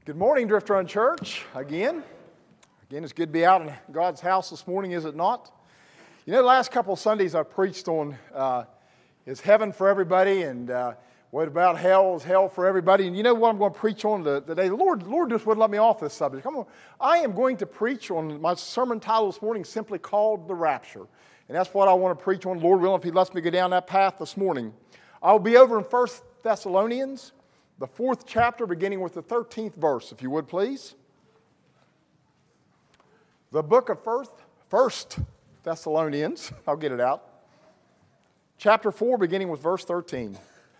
Good morning, Drift Run Church. Again, it's good to be out in God's house this morning, is it not? You know, the last couple of Sundays I preached on is heaven for everybody, and what about hell is hell for everybody. And you know what I'm going to preach on today? The Lord just wouldn't let me off this subject. I am going to preach on my sermon title this morning, simply called The Rapture. And that's what I want to preach on, Lord willing, if He lets me go down that path this morning. I'll be over in 1 Thessalonians, the 4th chapter, beginning with the 13th verse, if you would, please. The book of 1 Thessalonians, I'll get it out. Chapter 4, beginning with verse 13.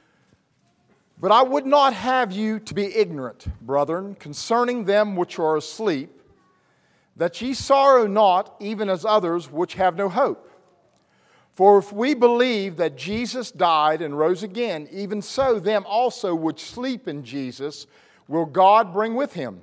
But I would not have you to be ignorant, brethren, concerning them which are asleep, that ye sorrow not, even as others which have no hope. For if we believe that Jesus died and rose again, even so them also which sleep in Jesus will God bring with Him.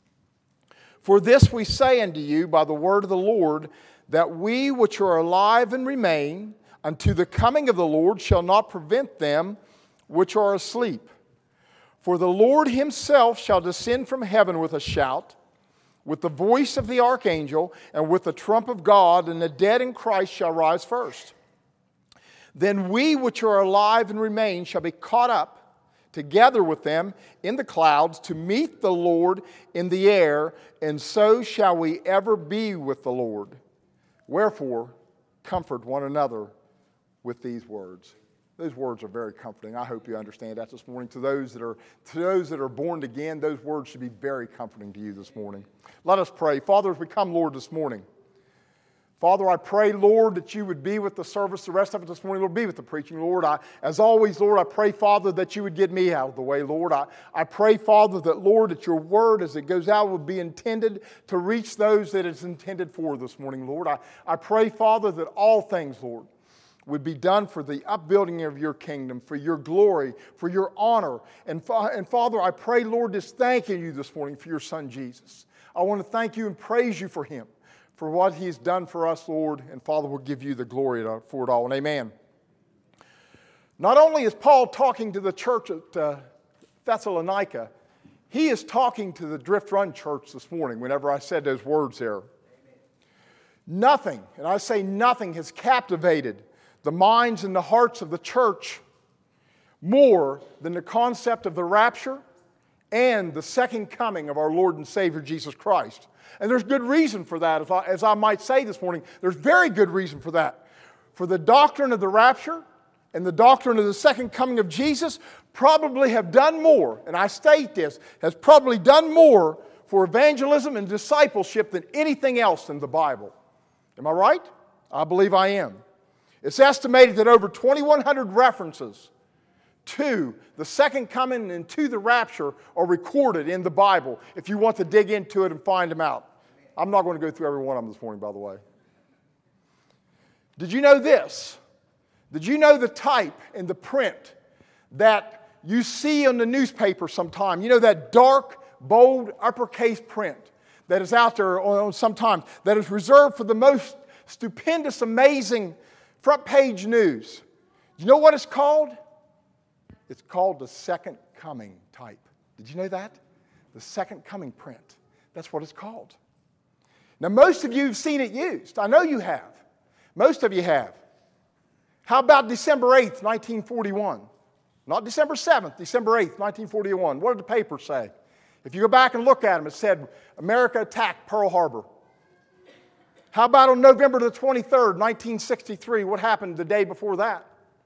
For this we say unto you by the word of the Lord, that we which are alive and remain unto the coming of the Lord shall not prevent them which are asleep. For the Lord Himself shall descend from heaven with a shout, with the voice of the archangel, and with the trump of God, and the dead in Christ shall rise first. Then we which are alive and remain shall be caught up together with them in the clouds to meet the Lord in the air, and so shall we ever be with the Lord. Wherefore, comfort one another with these words. Those words are very comforting. I hope you understand that this morning. To those that are born again, those words should be very comforting to you this morning. Let us pray. Father, as we come, Lord, this morning, Father, I pray, Lord, that you would be with the service, the rest of it this morning, Lord, be with the preaching, Lord. As always, Lord, I pray, Father, that you would get me out of the way, Lord. I pray, Father, that, Lord, that your word as it goes out would be intended to reach those that it's intended for this morning, Lord. I pray, Father, that all things, Lord, would be done for the upbuilding of your kingdom, for your glory, for your honor. And Father, I pray, Lord, just thanking you this morning for your Son, Jesus. I want to thank you and praise you for Him, for what He's done for us, Lord, and Father, we'll give you the glory for it all, and amen. Not only is Paul talking to the church at Thessalonica, he is talking to the Drift Run church this morning whenever I said those words there. Amen. Nothing, and I say nothing, has captivated the minds and the hearts of the church more than the concept of the rapture and the second coming of our Lord and Savior Jesus Christ. And there's good reason for that, as I might say this morning. There's very good reason for that. For the doctrine of the rapture and the doctrine of the second coming of Jesus probably have done more, and I state this, has probably done more for evangelism and discipleship than anything else in the Bible. Am I right? I believe I am. It's estimated that over 2,100 references to the second coming and to the rapture are recorded in the Bible, if you want to dig into it and find them out. I'm not going to go through every one of them this morning, by the way. Did you know this? Did you know the type and the print that you see on the newspaper sometime? You know that dark, bold, uppercase print that is out there sometimes, that is reserved for the most stupendous, amazing front page news. Do you know what it's called? It's called the second coming type. Did you know that? The second coming print. That's what it's called. Now, most of you have seen it used. I know you have. Most of you have. How about December 8th, 1941? Not December 7th, December 8th, 1941. What did the paper say? If you go back and look at them, it said, America attacked Pearl Harbor. How about on November the 23rd, 1963? What happened the day before that?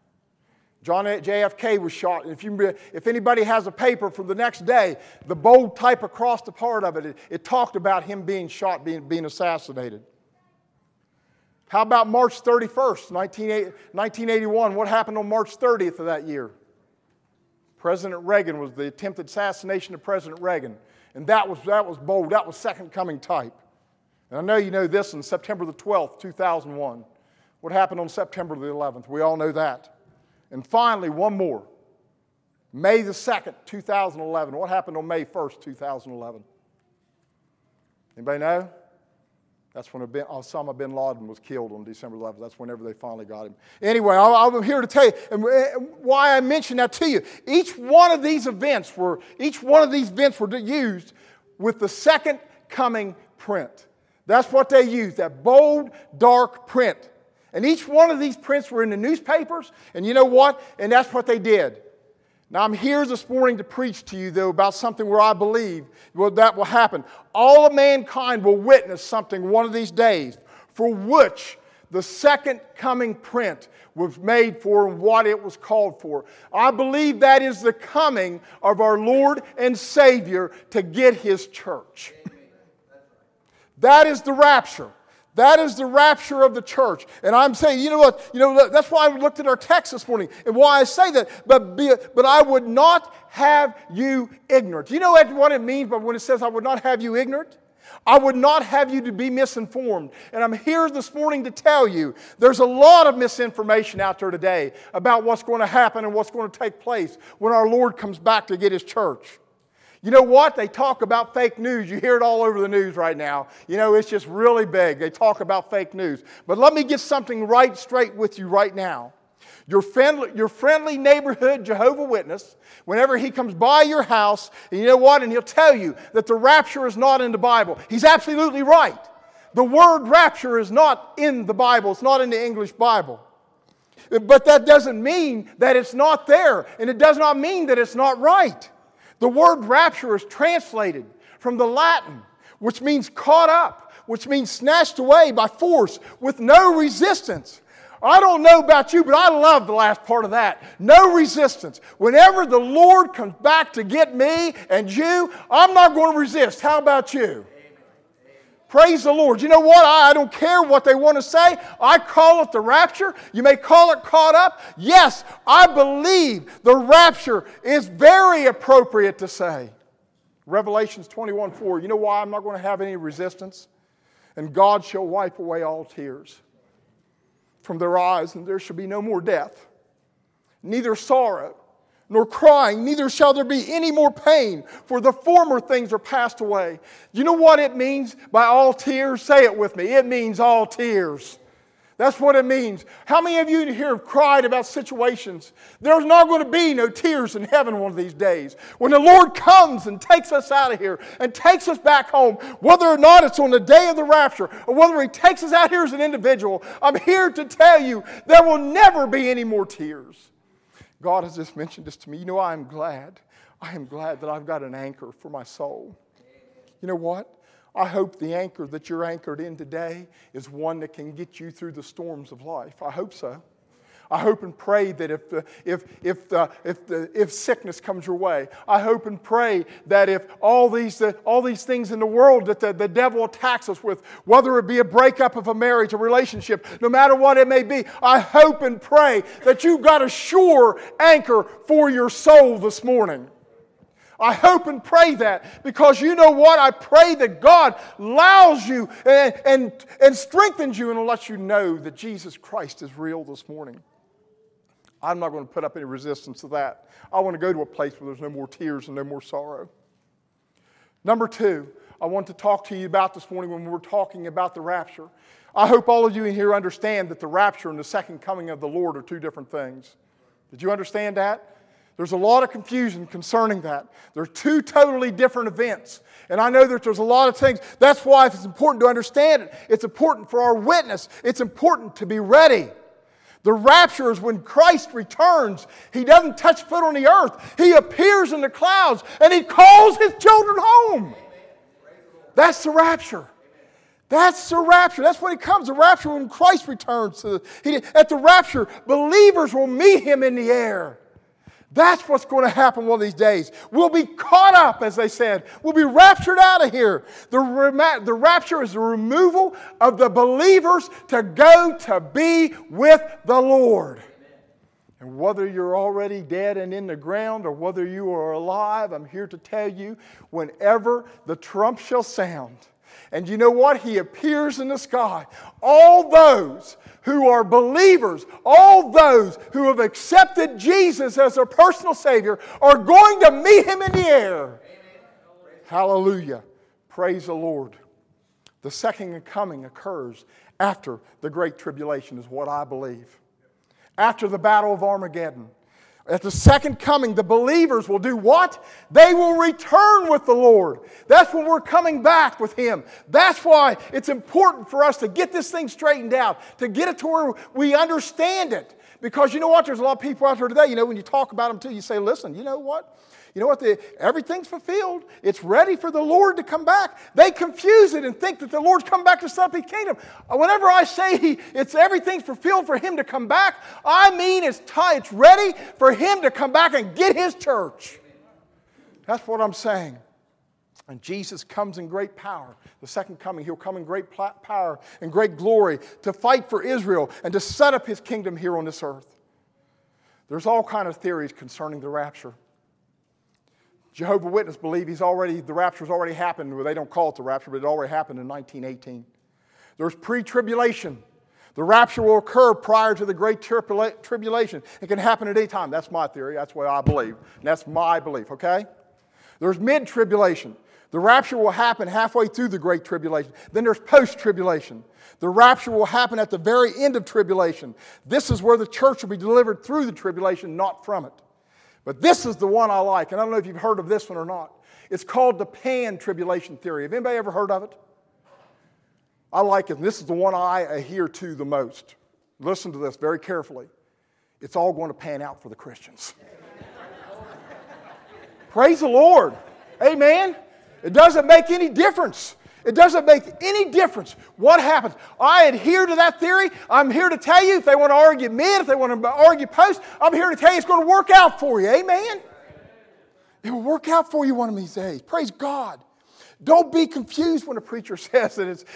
JFK was shot. If anybody has a paper for the next day, the bold type across the part of it, it talked about him being shot, being assassinated. How about March 31st, 1981? What happened on March 30th of that year? President Reagan was the attempted assassination of President Reagan. And that was bold. That was second coming type. And I know you know this on September the 12th, 2001. What happened on September the 11th? We all know that. And finally, one more. May the 2nd, 2011. What happened on May 1st, 2011? Anybody know? That's when Osama bin Laden was killed on December 11th. That's whenever they finally got him. Anyway, I'm here to tell you why I mentioned that to you. Each one of these events were used with the second coming print. That's what they used, that bold, dark print. And each one of these prints were in the newspapers, and you know what? And that's what they did. Now, I'm here this morning to preach to you, though, about something where I believe that will happen. All of mankind will witness something one of these days for which the second coming print was made for and what it was called for. I believe that is the coming of our Lord and Savior to get His church. That is the rapture. That is the rapture of the church. And I'm saying, you know what? That's why I looked at our text this morning and why I say that. But I would not have you ignorant. Do you know what it means by when it says I would not have you ignorant? I would not have you to be misinformed. And I'm here this morning to tell you there's a lot of misinformation out there today about what's going to happen and what's going to take place when our Lord comes back to get His church. You know what? They talk about fake news. You hear it all over the news right now. It's just really big. They talk about fake news. But let me get something right straight with you right now. Your friendly neighborhood Jehovah Witness, whenever he comes by your house, and you know what? And he'll tell you that the rapture is not in the Bible. He's absolutely right. The word rapture is not in the Bible. It's not in the English Bible. But that doesn't mean that it's not there. And it does not mean that it's not right. The word rapture is translated from the Latin, which means caught up, which means snatched away by force with no resistance. I don't know about you, but I love the last part of that. No resistance. Whenever the Lord comes back to get me and you, I'm not going to resist. How about you? Praise the Lord. You know what? I don't care what they want to say. I call it the rapture. You may call it caught up. Yes, I believe the rapture is very appropriate to say. Revelations 21:4. You know why I'm not going to have any resistance? And God shall wipe away all tears from their eyes, and there shall be no more death, neither sorrow, nor crying, neither shall there be any more pain, for the former things are passed away. You know what it means by all tears? Say it with me. It means all tears. That's what it means. How many of you here have cried about situations? There's not going to be no tears in heaven one of these days. When the Lord comes and takes us out of here and takes us back home, whether or not it's on the day of the rapture or whether He takes us out here as an individual, I'm here to tell you there will never be any more tears. God has just mentioned this to me. I am glad. I am glad that I've got an anchor for my soul. You know what? I hope the anchor that you're anchored in today is one that can get you through the storms of life. I hope so. I hope and pray that if sickness comes your way, I hope and pray that if all these things in the world that the devil attacks us with, whether it be a breakup of a marriage, a relationship, no matter what it may be, I hope and pray that you've got a sure anchor for your soul this morning. I hope and pray that, because you know what? I pray that God allows you and strengthens you and lets you know that Jesus Christ is real this morning. I'm not going to put up any resistance to that. I want to go to a place where there's no more tears and no more sorrow. Number two, I want to talk to you about this morning when we're talking about the rapture. I hope all of you in here understand that the rapture and the second coming of the Lord are two different things. Did you understand that? There's a lot of confusion concerning that. They're two totally different events. And I know that there's a lot of things. That's why it's important to understand it. It's important for our witness. It's important to be ready. The rapture is when Christ returns. He doesn't touch foot on the earth. He appears in the clouds and He calls His children home. That's the rapture. That's the rapture. That's when it comes. The rapture when Christ returns. At the rapture, believers will meet Him in the air. That's what's going to happen one of these days. We'll be caught up, as they said. We'll be raptured out of here. The rapture is the removal of the believers to go to be with the Lord. And whether you're already dead and in the ground or whether you are alive, I'm here to tell you, whenever the trump shall sound, and you know what? He appears in the sky. All those who are believers, all those who have accepted Jesus as their personal Savior are going to meet Him in the air. Amen. Hallelujah. Praise the Lord. The second coming occurs after the Great Tribulation is what I believe. After the Battle of Armageddon. At the second coming, the believers will do what? They will return with the Lord. That's when we're coming back with Him. That's why it's important for us to get this thing straightened out, to get it to where we understand it. Because you know what? There's a lot of people out there today, when you talk about them too, you say, listen, you know what? Everything's fulfilled. It's ready for the Lord to come back. They confuse it and think that the Lord's come back to set up His kingdom. Whenever I say everything's fulfilled for Him to come back, I mean it's ready for Him to come back and get His church. That's what I'm saying. And Jesus comes in great power. The second coming, He'll come in great power and great glory to fight for Israel and to set up His kingdom here on this earth. There's all kind of theories concerning the rapture. Jehovah's Witnesses believe the rapture's already happened. Well, they don't call it the rapture, but it already happened in 1918. There's pre-tribulation. The rapture will occur prior to the great tribulation. It can happen at any time. That's my theory. That's what I believe. And that's my belief, okay? There's mid-tribulation. The rapture will happen halfway through the great tribulation. Then there's post-tribulation. The rapture will happen at the very end of tribulation. This is where the church will be delivered through the tribulation, not from it. But this is the one I like, and I don't know if you've heard of this one or not. It's called the pan-tribulation theory. Have anybody ever heard of it? I like it, and this is the one I adhere to the most. Listen to this very carefully. It's all going to pan out for the Christians. Praise the Lord. Amen. It doesn't make any difference. It doesn't make any difference what happens. I adhere to that theory. I'm here to tell you, if they want to argue mid, if they want to argue post, I'm here to tell you it's going to work out for you. Amen? It will work out for you one of these days. Praise God. Don't be confused when a preacher says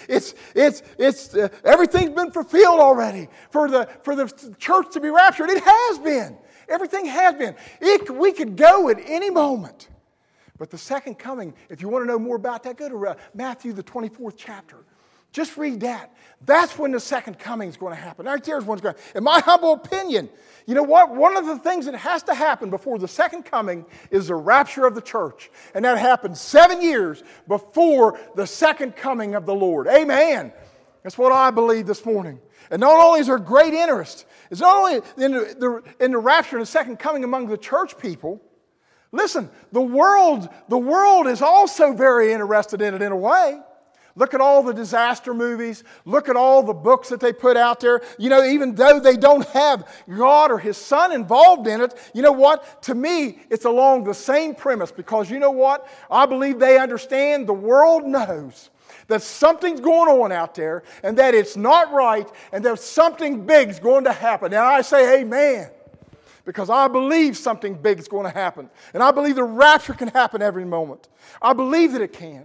that everything's been fulfilled already for the church to be raptured. It has been. Everything has been. We could go at any moment. But the second coming, if you want to know more about that, go to Matthew, the 24th chapter. Just read that. That's when the second coming is going to happen. Right there's what's going to happen. In my humble opinion, you know what? One of the things that has to happen before the second coming is the rapture of the church. And that happens 7 years before the second coming of the Lord. Amen. That's what I believe this morning. And not only is there great interest, it's not only in the rapture and the second coming among the church people. Listen, the world is also very interested in it in a way. Look at all the disaster movies. Look at all the books that they put out there. Even though they don't have God or His Son involved in it, you know what? To me, it's along the same premise because you know what? I believe they understand, the world knows that something's going on out there and that it's not right and that something big's going to happen. And I say amen. Because I believe something big is going to happen. And I believe the rapture can happen every moment. I believe that it can.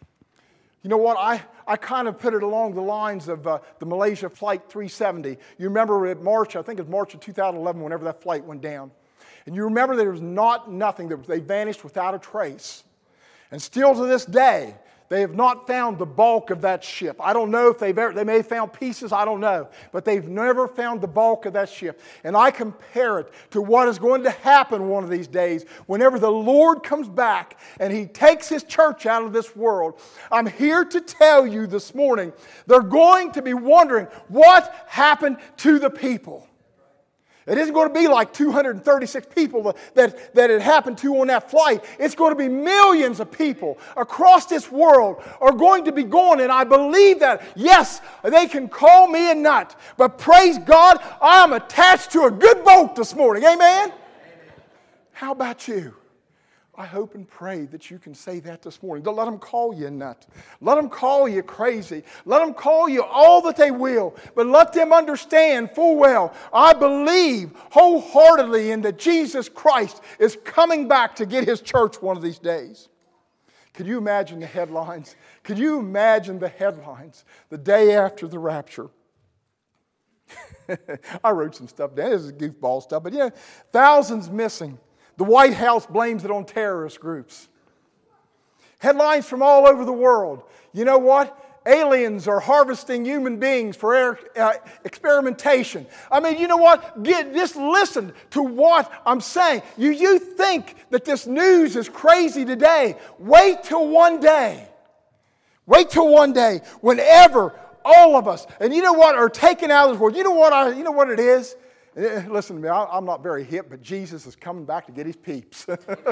You know what? I kind of put it along the lines of the Malaysia Flight 370. You remember in March, I think it was March of 2011, whenever that flight went down. And you remember there was nothing. They vanished without a trace. And still to this day, they have not found the bulk of that ship. I don't know if they may have found pieces, I don't know. But they've never found the bulk of that ship. And I compare it to what is going to happen one of these days whenever the Lord comes back and He takes His church out of this world. I'm here to tell you this morning, they're going to be wondering what happened to the people. It isn't going to be like 236 people that it happened to on that flight. It's going to be millions of people across this world are going to be going, and I believe that. Yes, they can call me a nut, but praise God, I'm attached to a good boat this morning. Amen? How about you? I hope and pray that you can say that this morning. Don't let them call you a nut. Let them call you crazy. Let them call you all that they will. But let them understand full well, I believe wholeheartedly in that Jesus Christ is coming back to get His church one of these days. Could you imagine the headlines? Could you imagine the headlines the day after the rapture? I wrote some stuff down. This is goofball stuff. But thousands missing. The White House blames it on terrorist groups. Headlines from all over the world. You know what? Aliens are harvesting human beings for experimentation. I mean, you know what? Just listen to what I'm saying. You think that this news is crazy today. Wait till one day. Wait till one day whenever all of us, and you know what, are taken out of this world. You know what it is? Listen to me, I'm not very hip, but Jesus is coming back to get his peeps.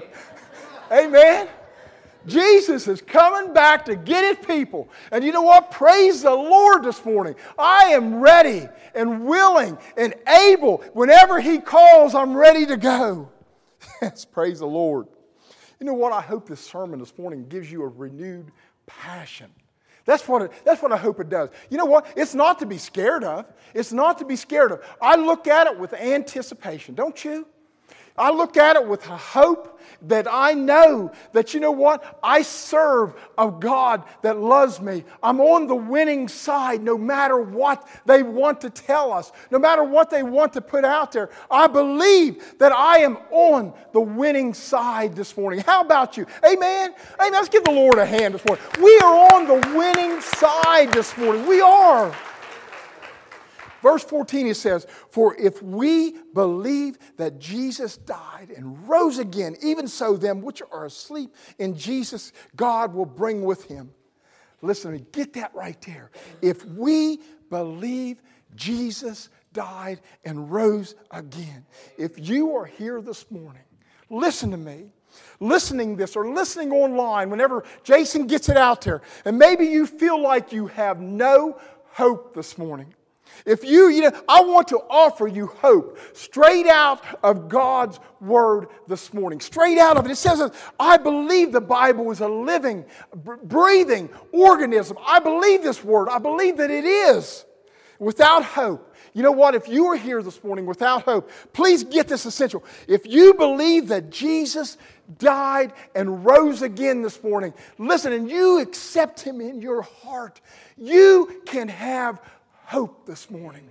Amen. Jesus is coming back to get his people. And you know what? Praise the Lord this morning. I am ready and willing and able. Whenever he calls, I'm ready to go. Yes, praise the Lord. You know what? I hope this sermon this morning gives you a renewed passion. That's what I hope it does. You know what? It's not to be scared of. It's not to be scared of. I look at it with anticipation, don't you? I look at it with a hope that I know that, you know what? I serve a God that loves me. I'm on the winning side no matter what they want to tell us, no matter what they want to put out there. I believe that I am on the winning side this morning. How about you? Amen? Amen. Let's give the Lord a hand this morning. We are on the winning side this morning. We are. Verse 14, it says, "For if we believe that Jesus died and rose again, even so them which are asleep in Jesus, God will bring with him." Listen to me, get that right there. If we believe Jesus died and rose again. If you are here this morning, listen to me. Listening this or listening online, whenever Jason gets it out there, and maybe you feel like you have no hope this morning. If I want to offer you hope straight out of God's Word this morning. Straight out of it. It says, I believe the Bible is a living, breathing organism. I believe this Word. I believe that it is. Without hope. You know what? If you are here this morning without hope, please get this essential. If you believe that Jesus died and rose again this morning, listen, and you accept Him in your heart, you can have hope this morning.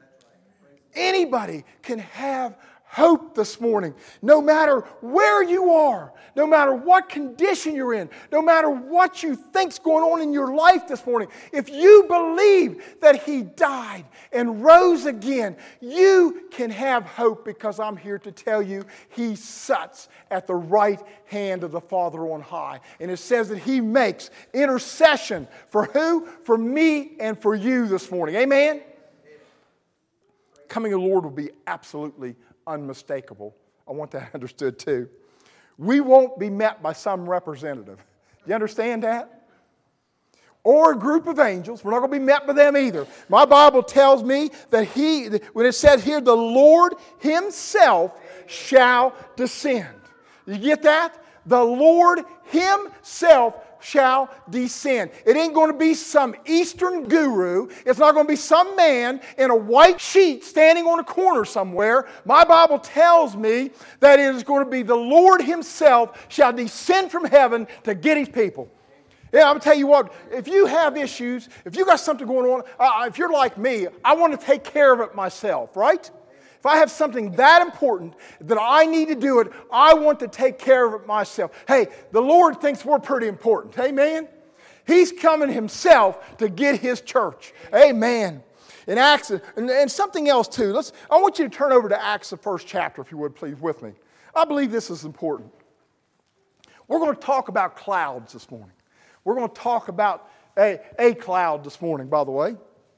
Anybody can have hope this morning. No matter where you are, no matter what condition you're in, no matter what you think's going on in your life this morning, if you believe that He died and rose again, you can have hope, because I'm here to tell you He sits at the right hand of the Father on high. And it says that He makes intercession for who? For me and for you this morning. Amen? Coming of the Lord will be absolutely unmistakable. I want that understood too. We won't be met by some representative. Do you understand that? Or a group of angels. We're not going to be met by them either. My Bible tells me that when it says here, the Lord Himself shall descend. You get that? The Lord Himself shall descend. It ain't going to be some Eastern guru. It's not going to be some man in a white sheet standing on a corner somewhere. My Bible tells me that it is going to be the Lord Himself shall descend from heaven to get His people. Yeah, I'm going to tell you what, if you have issues, if you got something going on, if you're like me, I want to take care of it myself, right? If I have something that important that I need to do it, I want to take care of it myself. Hey, the Lord thinks we're pretty important. Amen? He's coming Himself to get His church. Amen. In Acts, and something else too. I want you to turn over to Acts, the first chapter, if you would, please, with me. I believe this is important. We're going to talk about clouds this morning. We're going to talk about a cloud this morning, by the way.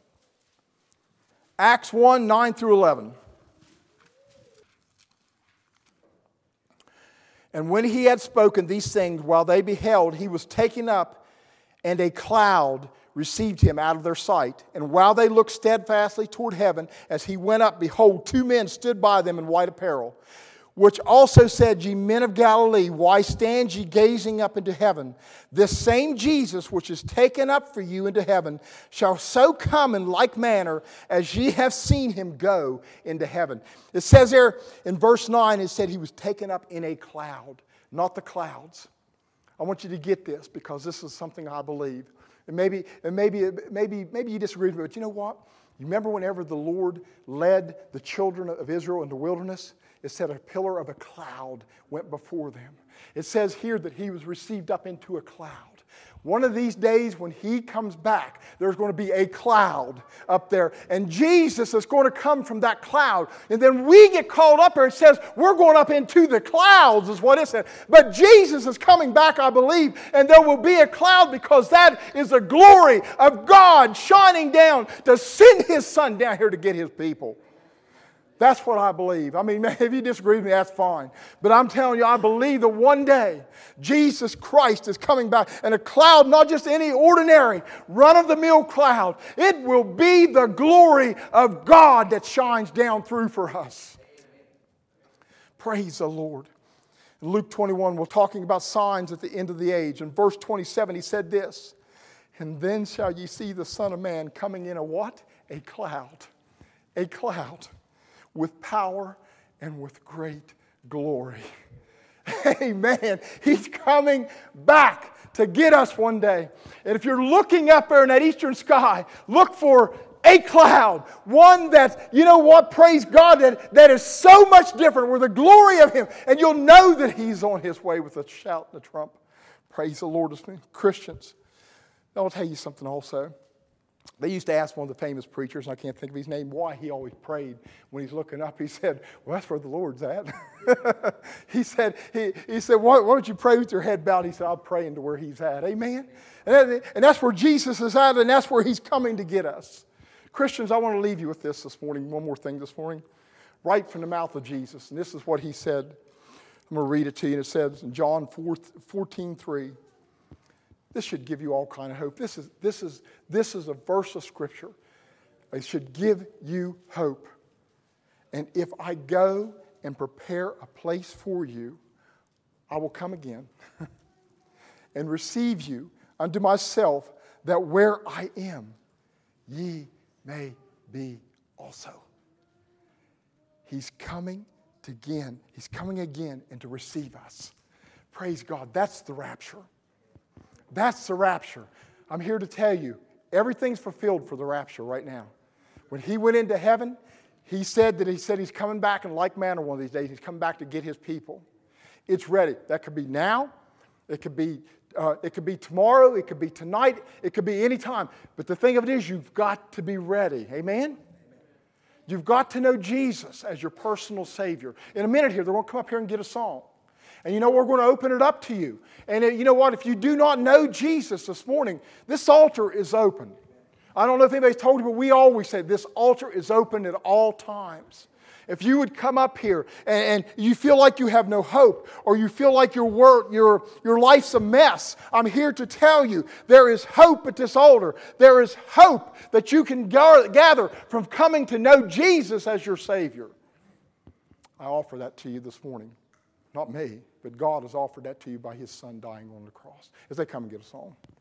Acts 1, 9 through 11. And when He had spoken these things, while they beheld, He was taken up, and a cloud received Him out of their sight. And while they looked steadfastly toward heaven, as He went up, behold, 2 men stood by them in white apparel, which also said, Ye men of Galilee, why stand ye gazing up into heaven? This same Jesus, which is taken up for you into heaven, shall so come in like manner as ye have seen Him go into heaven. It says there in verse 9, it said He was taken up in a cloud, not the clouds. I want you to get this, because this is something I believe. And maybe you disagree with me, but you know what? You remember whenever the Lord led the children of Israel in the wilderness? It said a pillar of a cloud went before them. It says here that He was received up into a cloud. One of these days when He comes back, there's going to be a cloud up there. And Jesus is going to come from that cloud. And then we get called up there. It says we're going up into the clouds is what it said. But Jesus is coming back, I believe. And there will be a cloud, because that is the glory of God shining down to send His Son down here to get His people. That's what I believe. I mean, man, if you disagree with me, that's fine. But I'm telling you, I believe that one day Jesus Christ is coming back. And a cloud, not just any ordinary run-of-the-mill cloud. It will be the glory of God that shines down through for us. Praise the Lord. In Luke 21, we're talking about signs at the end of the age. In verse 27, he said this, "And then shall ye see the Son of Man coming in a what? A cloud. A cloud. With power and with great glory." Amen. He's coming back to get us one day. And if you're looking up there in that eastern sky, look for a cloud. One that, you know what, praise God, that is so much different with the glory of Him. And you'll know that He's on His way with a shout and a trump. Praise the Lord. Christians. I'll tell you something also. They used to ask one of the famous preachers, and I can't think of his name, why he always prayed when he's looking up. He said, "Well, that's where the Lord's at." he said, why don't you pray with your head bowed? He said, "I'm praying to where He's at." Amen? And that's where Jesus is at, and that's where He's coming to get us. Christians, I want to leave you with this morning, one more thing this morning. Right from the mouth of Jesus, and this is what He said. I'm going to read it to you, and it says in John 14:3. This should give you all kind of hope. This is a verse of Scripture. It should give you hope. "And if I go and prepare a place for you, I will come again and receive you unto myself, that where I am, ye may be also." He's coming again. He's coming again and to receive us. Praise God. That's the rapture. That's the rapture. I'm here to tell you, everything's fulfilled for the rapture right now. When He went into heaven, He said He's coming back in like manner one of these days. He's coming back to get His people. It's ready. That could be now. It could be tomorrow. It could be tonight. It could be any time. But the thing of it is, you've got to be ready. Amen? You've got to know Jesus as your personal Savior. In a minute here, they're going to come up here and get a song. And you know, we're going to open it up to you. And you know what? If you do not know Jesus this morning, this altar is open. I don't know if anybody's told you, but we always say this altar is open at all times. If you would come up here and you feel like you have no hope, or you feel like your life's a mess, I'm here to tell you there is hope at this altar. There is hope that you can gather from coming to know Jesus as your Savior. I offer that to you this morning. Not me, but God has offered that to you by His Son dying on the cross. As they come and get a song.